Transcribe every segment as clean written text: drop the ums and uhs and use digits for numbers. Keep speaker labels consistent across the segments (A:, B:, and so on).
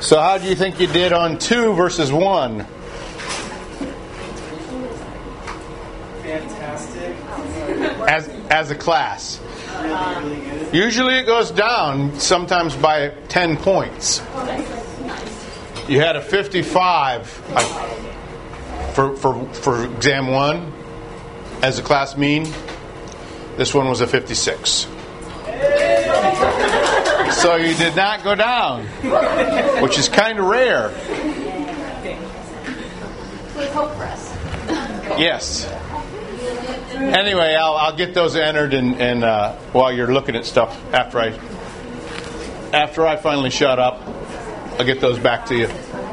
A: So how do you think you did on 2 versus 1?
B: Fantastic.
A: As a class.
B: Really good.
A: Usually it goes down, sometimes by 10 points. You had a 55 for exam 1 as a class mean. This one was a 56. So you did not go down, which is kind of rare.
C: We hope for us.
A: Yes. Anyway, I'll get those entered and while you're looking at stuff after I finally shut up, I'll get those back to you.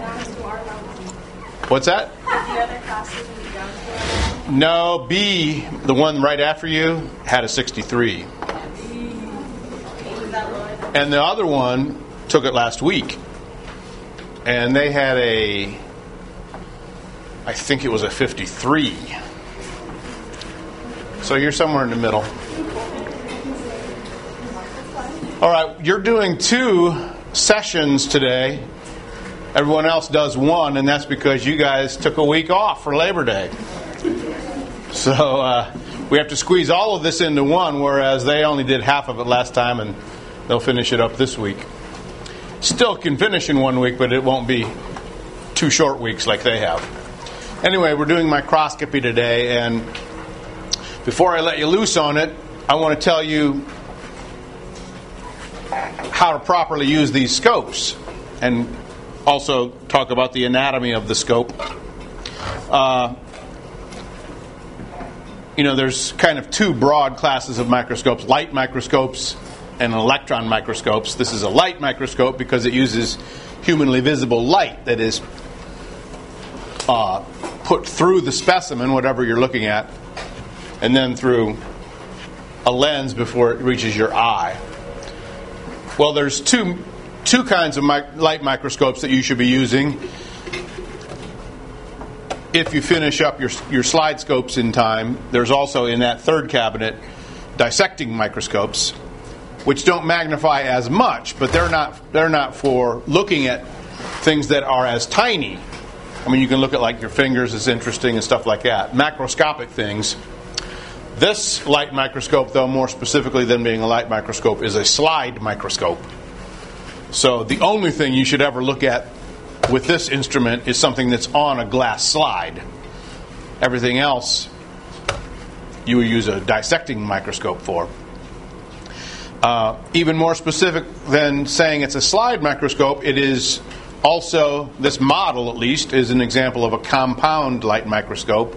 A: What's that?
C: The other classes will be down to
A: No, B, the one right after you, had a 63. And the other one took it last week. And they had I think it was a 53. So you're somewhere in the middle. All right, you're doing 2 sessions today. Everyone else does 1, and that's because you guys took a week off for Labor Day. So we have to squeeze all of this into 1, whereas they only did half of it last time, and they'll finish it up this week. Still can finish in 1 week, but it won't be 2 short weeks like they have. Anyway, we're doing microscopy today, and before I let you loose on it, I want to tell you how to properly use these scopes, and also talk about the anatomy of the scope. There's kind of 2 broad classes of microscopes: light microscopes and electron microscopes. This is a light microscope because it uses humanly visible light that is put through the specimen, whatever you're looking at, and then through a lens before it reaches your eye. Well, there's two kinds of light microscopes that you should be using if you finish up your slide scopes in time. There's also in that 3rd cabinet dissecting microscopes, which don't magnify as much, but they're not for looking at things that are as tiny. I mean, you can look at like your fingers is interesting and stuff like that. Macroscopic things. This light microscope, though, more specifically than being a light microscope, is a slide microscope. So the only thing you should ever look at with this instrument is something that's on a glass slide. Everything else you would use a dissecting microscope for. Even more specific than saying it's a slide microscope, it is also, this model at least, is an example of a compound light microscope.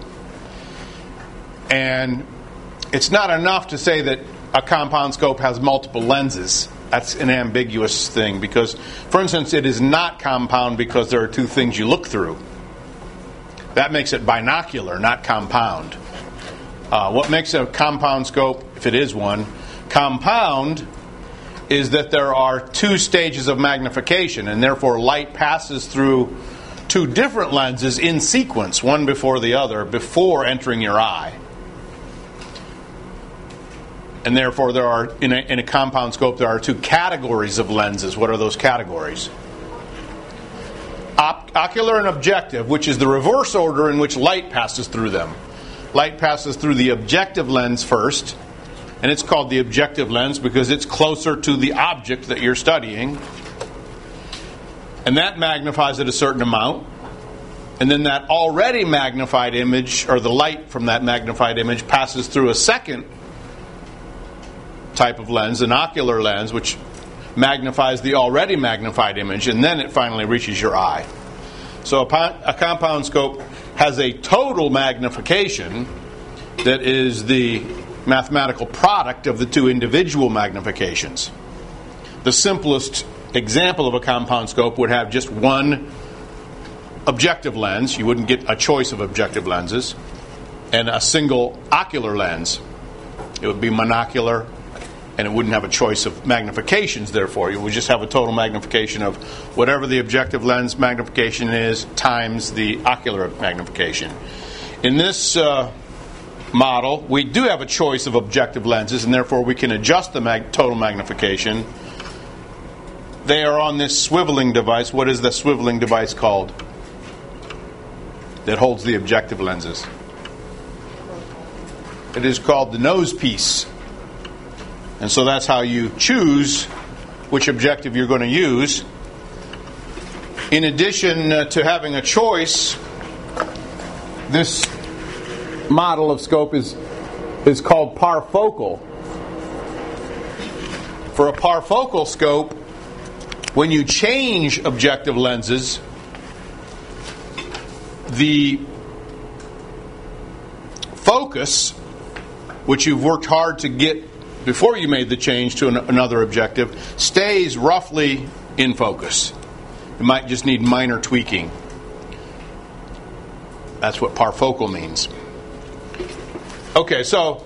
A: And it's not enough to say that a compound scope has multiple lenses. That's an ambiguous thing because, for instance, it is not compound because there are 2 things you look through. That makes it binocular, not compound. What makes a compound scope, if it is one, compound is that there are 2 stages of magnification, and therefore light passes through 2 different lenses in sequence, one before the other, before entering your eye. And therefore there are, in a compound scope, there are 2 categories of lenses. What are those categories? Ocular and objective, which is the reverse order in which light passes through them. Light passes through the objective lens first, and it's called the objective lens because it's closer to the object that you're studying. And that magnifies it a certain amount. And then that already magnified image, or the light from that magnified image, passes through a second type of lens, an ocular lens, which magnifies the already magnified image, and then it finally reaches your eye. So a compound scope has a total magnification that is the mathematical product of the 2 individual magnifications. The simplest example of a compound scope would have just one objective lens. You wouldn't get a choice of objective lenses. And a single ocular lens. It would be monocular, and it wouldn't have a choice of magnifications, therefore. You would just have a total magnification of whatever the objective lens magnification is times the ocular magnification. In this model, we do have a choice of objective lenses, and therefore we can adjust the total magnification they are on this swiveling device. What is the swiveling device called that holds the objective lenses? It is called the nose piece. And so that's how you choose which objective you're going to use. In addition to having a choice, this model of scope is called parfocal. For a parfocal scope, when you change objective lenses, the focus, which you've worked hard to get before you made the change to another objective, stays roughly in focus. You might just need minor tweaking. That's what parfocal means. Okay, so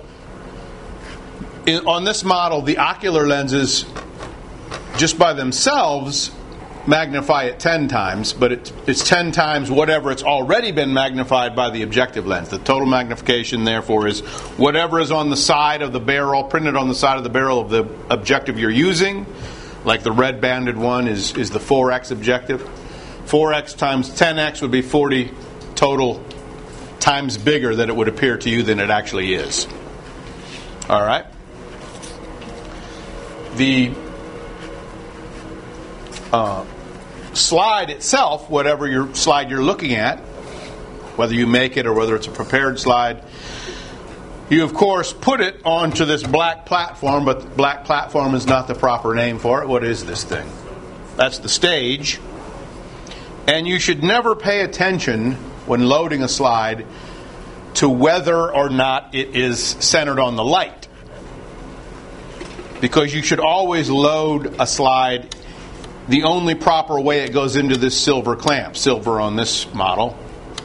A: on this model, the ocular lenses, just by themselves, magnify it 10 times, but it's 10 times whatever it's already been magnified by the objective lens. The total magnification, therefore, is whatever is on the side of the barrel, printed on the side of the barrel of the objective you're using. Like the red banded one is the 4x objective. 4x times 10x would be 40 total times bigger than it would appear to you than it actually is. All right? The slide itself, whatever your slide you're looking at, whether you make it or whether it's a prepared slide, you of course put it onto this black platform, but the black platform is not the proper name for it. What is this thing? That's the stage. And you should never pay attention when loading a slide to whether or not it is centered on the light. Because you should always load a slide the only proper way it goes into this silver clamp. Silver on this model.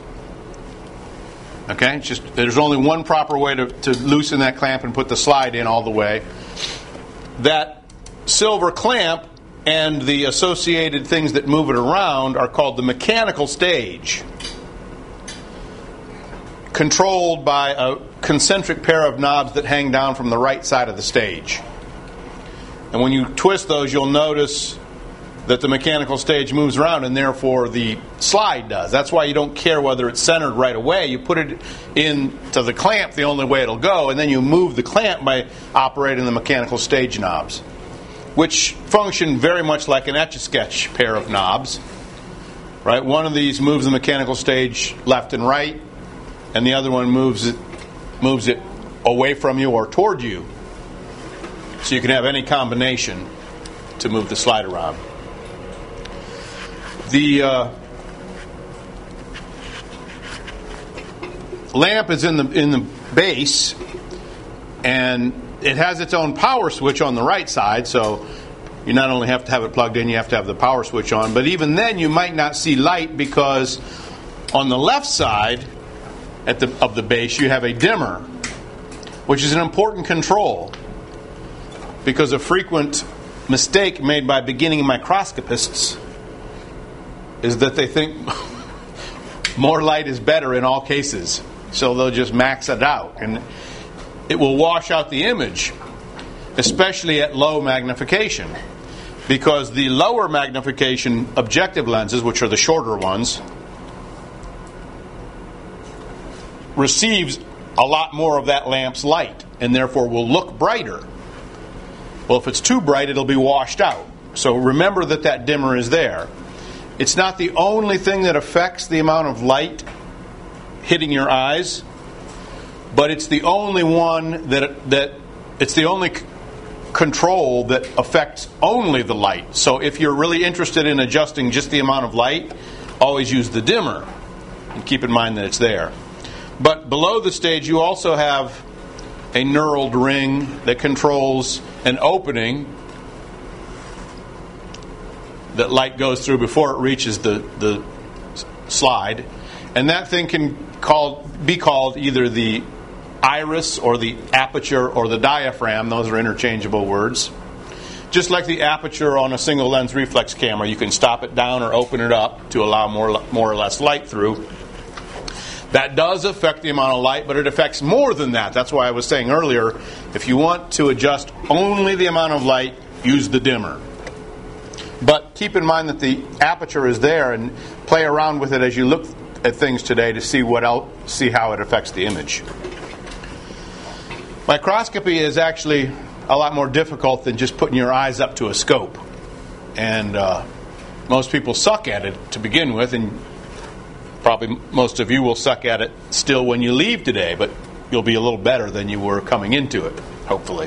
A: Okay? It's just there's only one proper way to loosen that clamp and put the slide in all the way. That silver clamp and the associated things that move it around are called the mechanical stage, controlled by a concentric pair of knobs that hang down from the right side of the stage. And when you twist those, you'll notice that the mechanical stage moves around, and therefore the slide does. That's why you don't care whether it's centered right away. You put it into the clamp the only way it'll go, and then you move the clamp by operating the mechanical stage knobs, which function very much like an Etch-a-Sketch pair of knobs. Right? One of these moves the mechanical stage left and right, and the other one moves it away from you or toward you. So you can have any combination to move the slide around. The lamp is in the base, and it has its own power switch on the right side, so you not only have to have it plugged in, you have to have the power switch on. But even then, you might not see light because on the left side of the base, you have a dimmer, which is an important control, because a frequent mistake made by beginning microscopists is that they think more light is better in all cases. So they'll just max it out. And it will wash out the image, especially at low magnification. Because the lower magnification objective lenses, which are the shorter ones, receives a lot more of that lamp's light, and therefore will look brighter. Well, if it's too bright, it'll be washed out. So remember that dimmer is there. It's not the only thing that affects the amount of light hitting your eyes, but it's the only one that it's the only control that affects only the light. So if you're really interested in adjusting just the amount of light, always use the dimmer and keep in mind that it's there. But below the stage, you also have a knurled ring that controls an opening that light goes through before it reaches the slide. And that thing can be called either the iris or the aperture or the diaphragm. Those are interchangeable words. Just like the aperture on a single lens reflex camera, you can stop it down or open it up to allow more or less light through. That does affect the amount of light, but it affects more than that. That's why I was saying earlier, if you want to adjust only the amount of light, use the dimmer. But keep in mind that the aperture is there, and play around with it as you look at things today to see how it affects the image. Microscopy is actually a lot more difficult than just putting your eyes up to a scope. And most people suck at it to begin with, and probably most of you will suck at it still when you leave today, but you'll be a little better than you were coming into it, hopefully.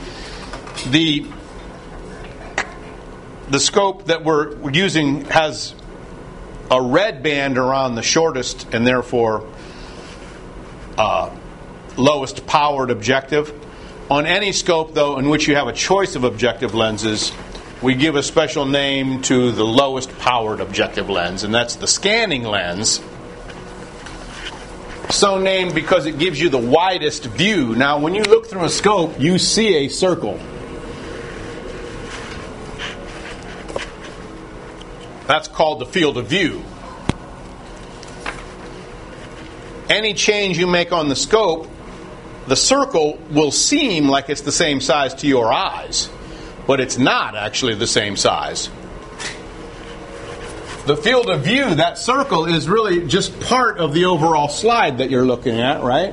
A: The scope that we're using has a red band around the shortest and therefore lowest powered objective. On any scope, though, in which you have a choice of objective lenses, we give a special name to the lowest powered objective lens, and that's the scanning lens. So named because it gives you the widest view. Now, when you look through a scope, you see a circle. That's called the field of view. Any change you make on the scope, the circle will seem like it's the same size to your eyes, but it's not actually the same size. The field of view, that circle, is really just part of the overall slide that you're looking at, right?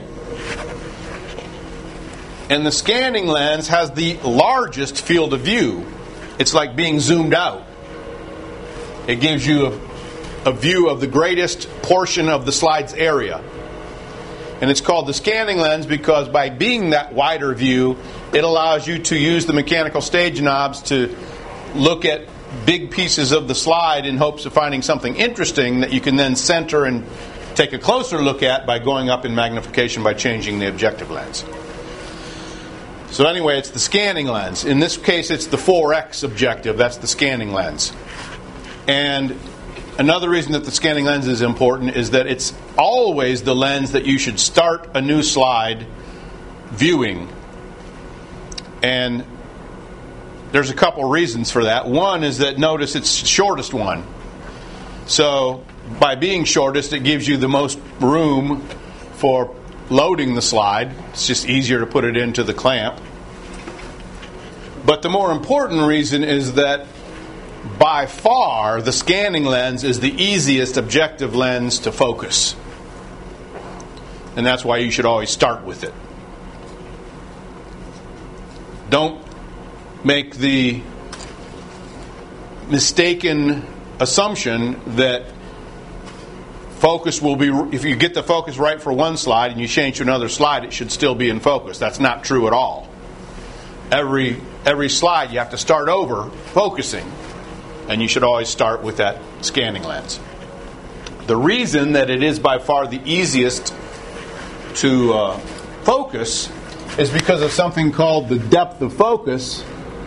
A: And the scanning lens has the largest field of view. It's like being zoomed out. It gives you a view of the greatest portion of the slide's area. And it's called the scanning lens because by being that wider view, it allows you to use the mechanical stage knobs to look at big pieces of the slide in hopes of finding something interesting that you can then center and take a closer look at by going up in magnification by changing the objective lens. So anyway, it's the scanning lens. In this case, it's the 4X objective. That's the scanning lens. And another reason that the scanning lens is important is that it's always the lens that you should start a new slide viewing. And there's a couple reasons for that. One is that notice it's the shortest one. So by being shortest, it gives you the most room for loading the slide. It's just easier to put it into the clamp. But the more important reason is that by far, the scanning lens is the easiest objective lens to focus. And that's why you should always start with it. Don't make the mistaken assumption that focus will be, if you get the focus right for one slide and you change to another slide, it should still be in focus. That's not true at all. Every slide you have to start over focusing. And you should always start with that scanning lens. The reason that it is by far the easiest to focus is because of something called the depth of focus.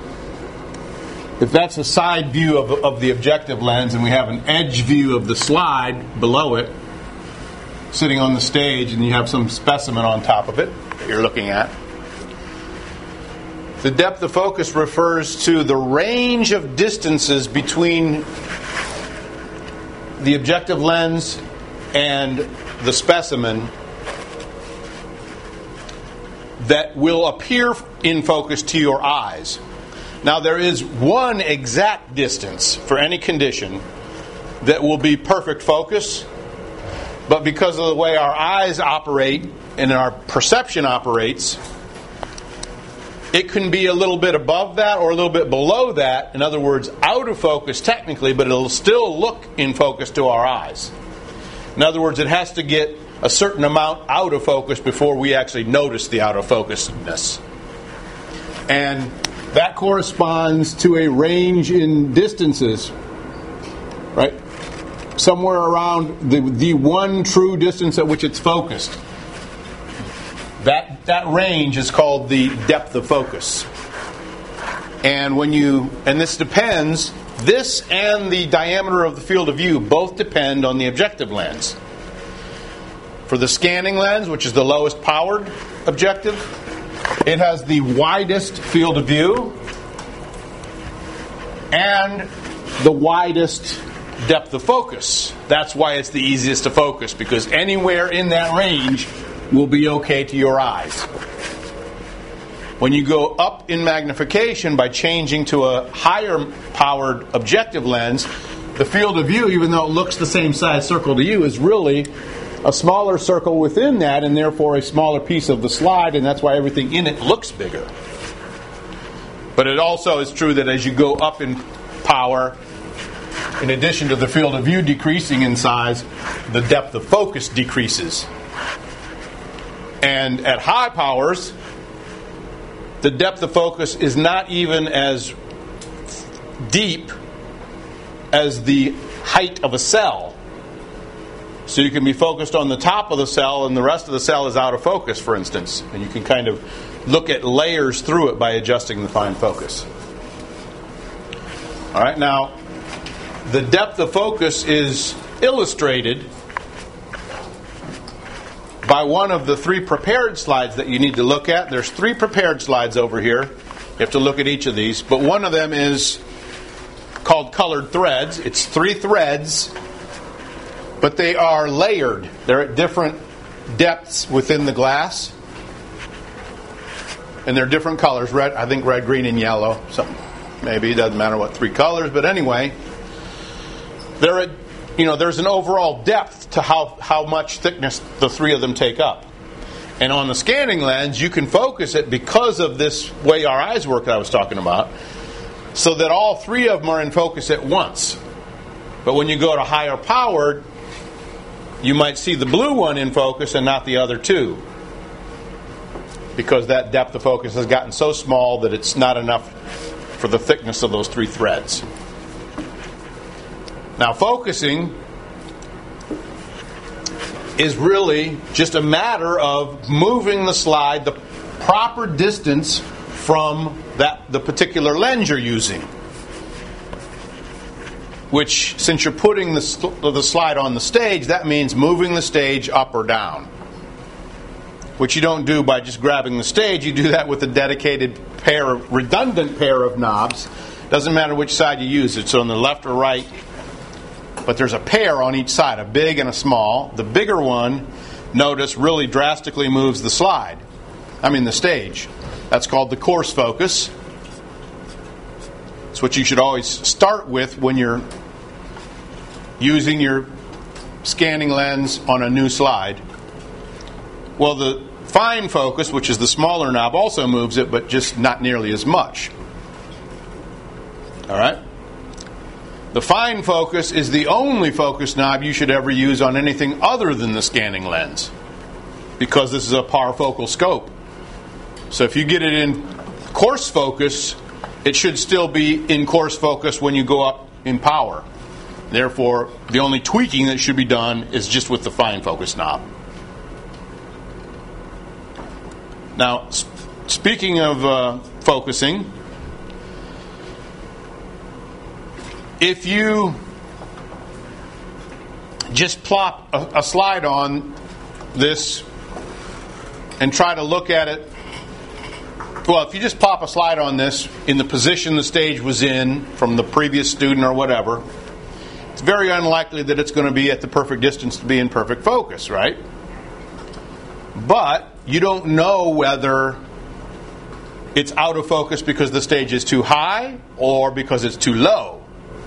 A: If that's a side view of the objective lens and we have an edge view of the slide below it, sitting on the stage, and you have some specimen on top of it that you're looking at, the depth of focus refers to the range of distances between the objective lens and the specimen that will appear in focus to your eyes. Now, there is one exact distance for any condition that will be perfect focus, but because of the way our eyes operate and our perception operates, it can be a little bit above that or a little bit below that. In other words, out of focus technically, but it'll still look in focus to our eyes. In other words, it has to get a certain amount out of focus before we actually notice the out of focusness. And that corresponds to a range in distances, right? Somewhere around the one true distance at which it's focused. That range is called the depth of focus. And this depends, this and the diameter of the field of view both depend on the objective lens. For the scanning lens, which is the lowest powered objective, it has the widest field of view and the widest depth of focus. That's why it's the easiest to focus, because anywhere in that range will be okay to your eyes. When you go up in magnification by changing to a higher powered objective lens, the field of view, even though it looks the same size circle to you, is really a smaller circle within that, and therefore a smaller piece of the slide, and that's why everything in it looks bigger. But it also is true that as you go up in power, in addition to the field of view decreasing in size, the depth of focus decreases. And at high powers, the depth of focus is not even as deep as the height of a cell. So you can be focused on the top of the cell and the rest of the cell is out of focus, for instance. And you can kind of look at layers through it by adjusting the fine focus. All right, now the depth of focus is illustrated by one of the 3 prepared slides that you need to look at. There's 3 prepared slides over here. You have to look at each of these. But one of them is called colored threads. It's 3 threads, but they are layered. They're at different depths within the glass. And they're different colors. Red, I think red, green, and yellow. Something. Maybe it doesn't matter what 3 colors, but anyway, they're at, there's an overall depth to how much thickness the 3 of them take up. And on the scanning lens, you can focus it because of this way our eyes work that I was talking about, so that all 3 of them are in focus at once. But when you go to higher powered, you might see the blue one in focus and not the other 2. Because that depth of focus has gotten so small that it's not enough for the thickness of those 3 threads. Now, focusing is really just a matter of moving the slide the proper distance from the particular lens you're using. Which, since you're putting the slide on the stage, that means moving the stage up or down. Which you don't do by just grabbing the stage. You do that with a dedicated redundant pair of knobs. Doesn't matter which side you use. It's on the left or right. But there's a pair on each side, a big and a small. The bigger one, notice, really drastically moves the the stage. That's called the coarse focus. It's what you should always start with when you're using your scanning lens on a new slide. Well, the fine focus, which is the smaller knob, also moves it, but just not nearly as much. All right? The fine focus is the only focus knob you should ever use on anything other than the scanning lens, because this is a parfocal scope. So if you get it in coarse focus, it should still be in coarse focus when you go up in power. Therefore, the only tweaking that should be done is just with the fine focus knob. Now, speaking of focusing, if you just plop a slide on this and try to look at it, if you just plop a slide on this in the position the stage was in from the previous student or whatever, it's very unlikely that it's going to be at the perfect distance to be in perfect focus, right? But you don't know whether it's out of focus because the stage is too high or because it's too low.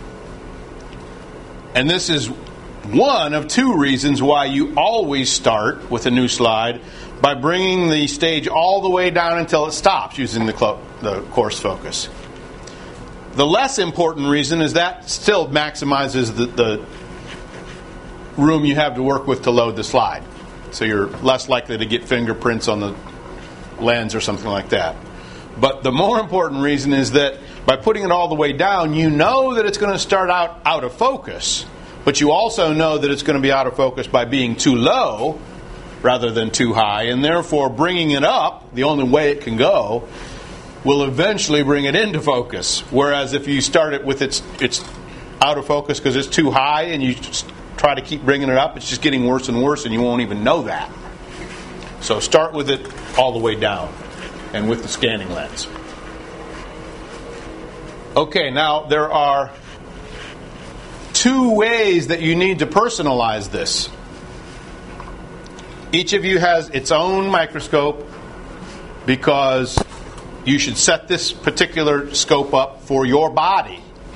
A: And this is one of 2 reasons why you always start with a new slide by bringing the stage all the way down until it stops using the coarse focus. The less important reason is that still maximizes the room you have to work with to load the slide. So you're less likely to get fingerprints on the lens or something like that. But the more important reason is that by putting it all the way down, you know that it's going to start out of focus. But you also know that it's going to be out of focus by being too low rather than too high. And therefore, bringing it up, the only way it can go, will eventually bring it into focus. Whereas if you start it with it's out of focus because it's too high and you just try to keep bringing it up, it's just getting worse and worse and you won't even know that. So start with it all the way down and with the scanning lens. Okay, now there are 2 ways that you need to personalize this. Each of you has its own microscope because you should set this particular scope up for your body,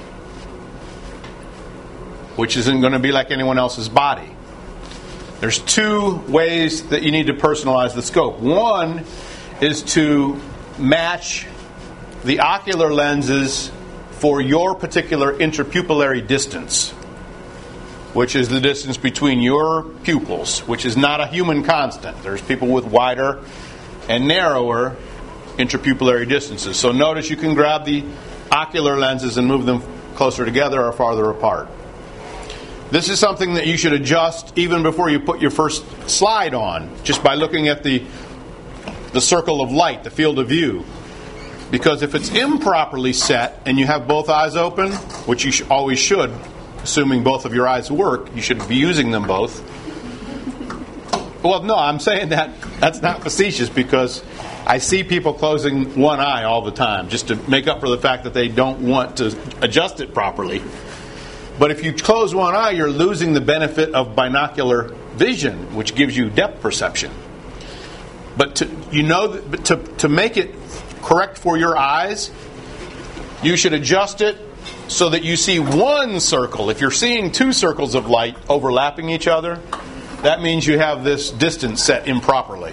A: which isn't going to be like anyone else's body. There's two ways that you need to personalize the scope. One is to match the ocular lenses for your particular interpupillary distance, which is the distance between your pupils, which is not a human constant. There's people with wider and narrower interpupillary distances. So notice you can grab the ocular lenses and move them closer together or farther apart. This is something that you should adjust even before you put your first slide on, just by looking at the circle of light, the field of view. Because if it's improperly set and you have both eyes open, which you always should, assuming both of your eyes work, you should be using them both. Well, no, I'm saying that's not facetious, because I see people closing one eye all the time just to make up for the fact that they don't want to adjust it properly. But if you close one eye, you're losing the benefit of binocular vision, which gives you depth perception. But to make it correct for your eyes, you should adjust it so that you see one circle. If you're seeing two circles of light overlapping each other, that means you have this distance set improperly.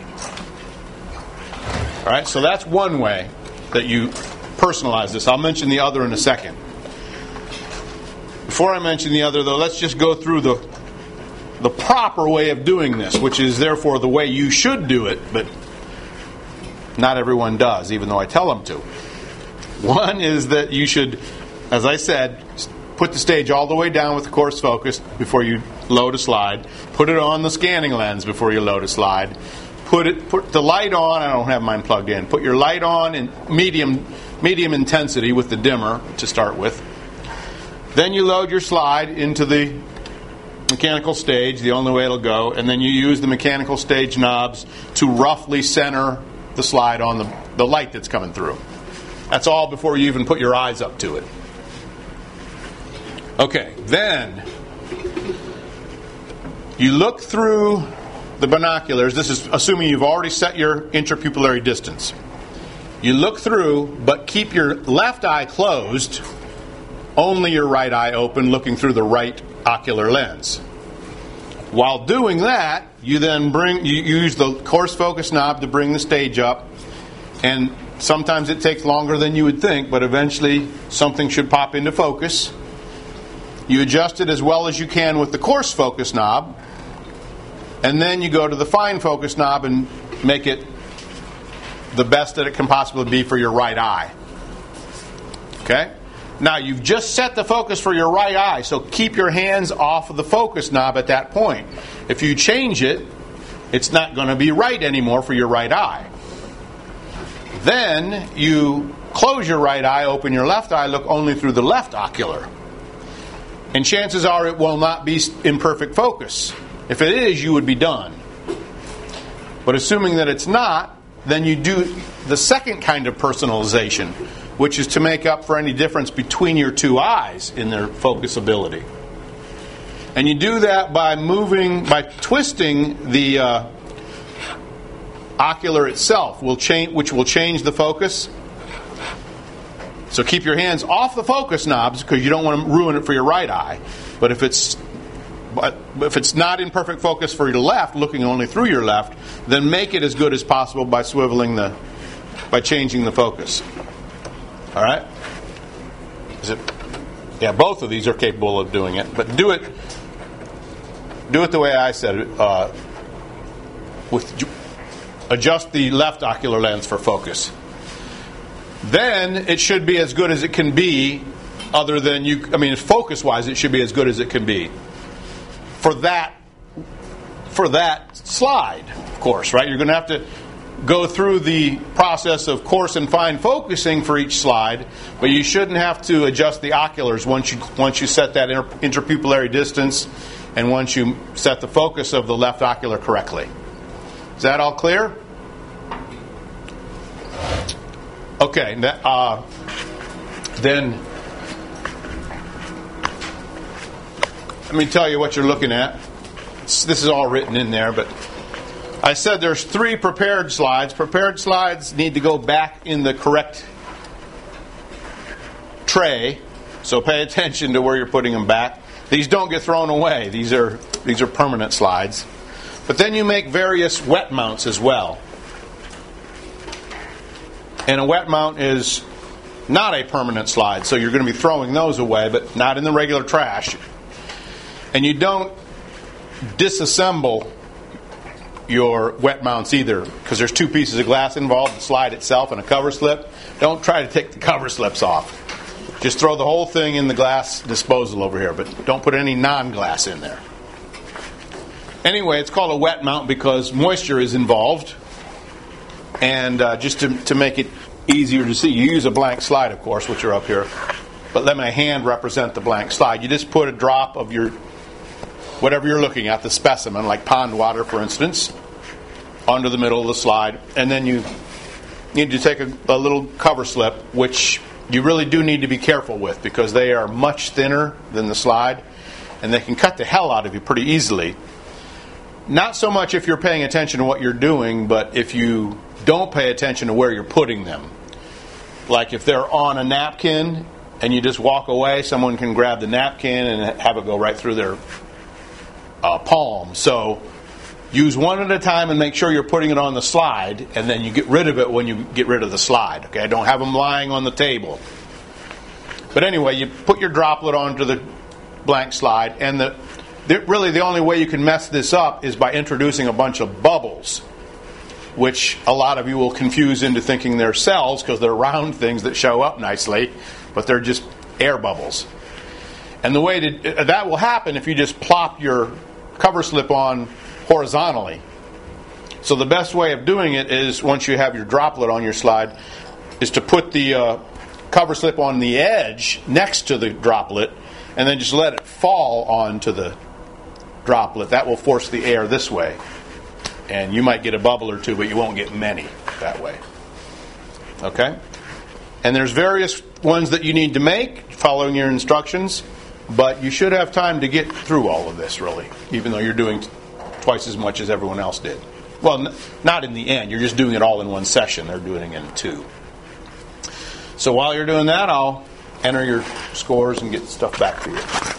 A: All right, so that's one way that you personalize this. I'll mention the other in a second. Before I mention the other, though, let's just go through the proper way of doing this, which is therefore the way you should do it, but not everyone does, even though I tell them to. One is that you should, as I said, put the stage all the way down with the coarse focus before you load a slide. Put it on the scanning lens before you load a slide. Put the light on. I don't have mine plugged in. Put your light on in medium intensity with the dimmer to start with. Then you load your slide into the mechanical stage, the only way it'll go, and then you use the mechanical stage knobs to roughly center the slide on the light that's coming through. That's all before you even put your eyes up to it. Okay, then you look through the binoculars. This is assuming you've already set your interpupillary distance. You look through, but keep your left eye closed, only your right eye open, looking through the right ocular lens. While doing that, you then you use the coarse focus knob to bring the stage up, and sometimes it takes longer than you would think, but eventually something should pop into focus. You adjust it as well as you can with the coarse focus knob, and then you go to the fine focus knob and make it the best that it can possibly be for your right eye. Okay? Now, you've just set the focus for your right eye, so keep your hands off of the focus knob at that point. If you change it, it's not going to be right anymore for your right eye. Then you close your right eye, open your left eye, look only through the left ocular. And chances are it will not be in perfect focus. If it is, you would be done. But assuming that it's not, then you do the second kind of personalization, which is to make up for any difference between your two eyes in their focus ability. And you do that by twisting the ocular itself, which will change the focus. So keep your hands off the focus knobs because you don't want to ruin it for your right eye. But if it's not in perfect focus for your left, looking only through your left, then make it as good as possible by by changing the focus. All right? Yeah, both of these are capable of doing it, but do it the way I said it. Adjust the left ocular lens for focus. Then it should be as good as it can be. Other than focus-wise, it should be as good as it can be for that slide. Of course, right? You're going to have to go through the process of coarse and fine focusing for each slide, but you shouldn't have to adjust the oculars once you set that interpupillary distance and once you set the focus of the left ocular correctly. Is that all clear? Okay, then let me tell you what you're looking at. This is all written in there, but I said there's 3 prepared slides. Prepared slides need to go back in the correct tray, so pay attention to where you're putting them back. These don't get thrown away. These are permanent slides. But then you make various wet mounts as well. And a wet mount is not a permanent slide, so you're going to be throwing those away, but not in the regular trash. And you don't disassemble your wet mounts either, because there's 2 pieces of glass involved, the slide itself and a cover slip. Don't try to take the cover slips off. Just throw the whole thing in the glass disposal over here, but don't put any non-glass in there. Anyway, it's called a wet mount because moisture is involved. And just to make it easier to see, you use a blank slide, of course, which are up here. But let my hand represent the blank slide. You just put a drop of your, whatever you're looking at, the specimen, like pond water, for instance, onto the middle of the slide. And then you need to take a little cover slip, which you really do need to be careful with because they are much thinner than the slide. And they can cut the hell out of you pretty easily. Not so much if you're paying attention to what you're doing, but if you don't pay attention to where you're putting them. Like if they're on a napkin and you just walk away, someone can grab the napkin and have it go right through their palm. So use one at a time and make sure you're putting it on the slide, and then you get rid of it when you get rid of the slide. Okay, don't have them lying on the table. But anyway, you put your droplet onto the blank slide, and really the only way you can mess this up is by introducing a bunch of bubbles, which a lot of you will confuse into thinking they're cells because they're round things that show up nicely, but they're just air bubbles. And the way that will happen if you just plop your cover slip on horizontally. So the best way of doing it is, once you have your droplet on your slide, is to put the cover slip on the edge next to the droplet and then just let it fall onto the droplet. That will force the air this way. And you might get a bubble or 2, but you won't get many that way. Okay? And there's various ones that you need to make following your instructions, but you should have time to get through all of this, really, even though you're doing twice as much as everyone else did. Well, not in the end. You're just doing it all in one session. They're doing it in 2. So while you're doing that, I'll enter your scores and get stuff back to you.